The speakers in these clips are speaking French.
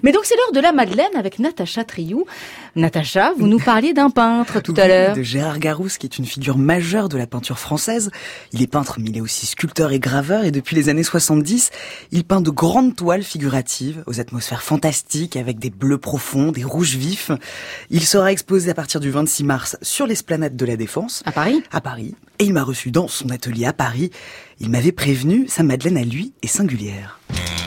Mais donc c'est l'heure de la Madeleine avec Natacha Triou. Natacha, vous nous parliez d'un peintre tout à l'heure. De Gérard Garousse, qui est une figure majeure de la peinture française. Il est peintre, mais il est aussi sculpteur et graveur. Et depuis les années 70, il peint de grandes toiles figuratives, aux atmosphères fantastiques, avec des bleus profonds, des rouges vifs. Il sera exposé à partir du 26 mars sur l'esplanade de la Défense. À Paris ? À Paris. Et il m'a reçu dans son atelier à Paris. Il m'avait prévenu, sa Madeleine à lui est singulière.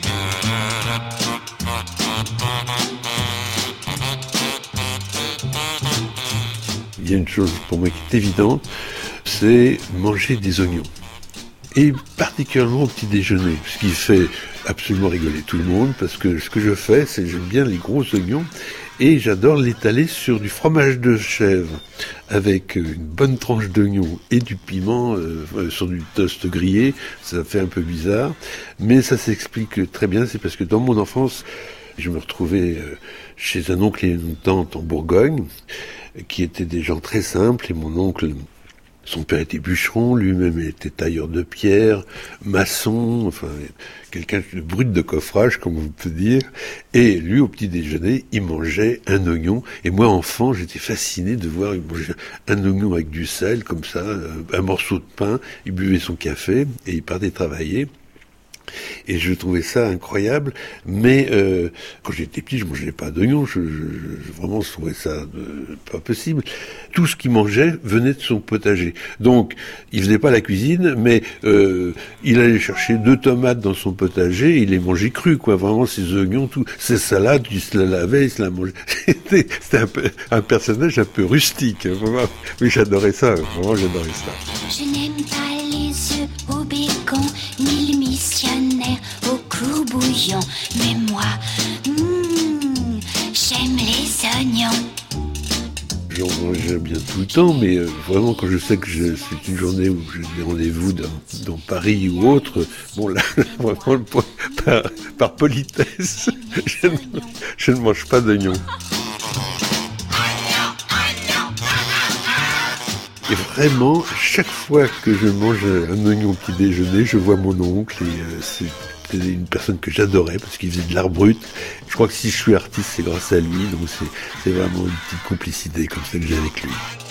Il y a une chose pour moi qui est évidente, c'est manger des oignons. Et particulièrement au petit déjeuner, ce qui fait absolument rigoler tout le monde, parce que ce que je fais, c'est que j'aime bien les gros oignons, et j'adore l'étaler sur du fromage de chèvre, avec une bonne tranche d'oignon et du piment sur du toast grillé. Ça fait un peu bizarre, mais ça s'explique très bien, c'est parce que dans mon enfance, je me retrouvais chez un oncle et une tante en Bourgogne, qui étaient des gens très simples, et mon oncle, son père était bûcheron, lui-même était tailleur de pierre, maçon, enfin, quelqu'un de brut de coffrage, comme on peut dire, et lui, au petit déjeuner, il mangeait un oignon, et moi, enfant, j'étais fasciné de voir, il mangeait un oignon avec du sel, comme ça, un morceau de pain, il buvait son café, et il partait travailler. Et je trouvais ça incroyable, mais quand j'étais petit, je mangeais pas d'oignons, vraiment je trouvais ça pas possible. Tout ce qu'il mangeait venait de son potager. Donc, il faisait pas la cuisine, mais il allait chercher 2 tomates dans son potager, il les mangeait crus, quoi. Vraiment, ses oignons, tout, ses salades, il se la lavait, il se la mangeait. C'était un personnage un peu rustique, hein, vraiment. Mais j'adorais ça, vraiment j'adorais ça. Je n'aime pas les œufs au bacon, ni le missionnaire au clou bouillon. Mais moi, j'aime les oignons. J'en mange bien tout le temps, mais vraiment quand je sais que c'est une journée où j'ai des rendez-vous dans Paris ou autre, bon là, vraiment, par politesse, je ne mange pas d'oignons. Et vraiment, chaque fois que je mange un oignon au petit déjeuner, je vois mon oncle, et c'était une personne que j'adorais parce qu'il faisait de l'art brut. Je crois que si je suis artiste, c'est grâce à lui, donc c'est vraiment une petite complicité comme ça que j'ai avec lui.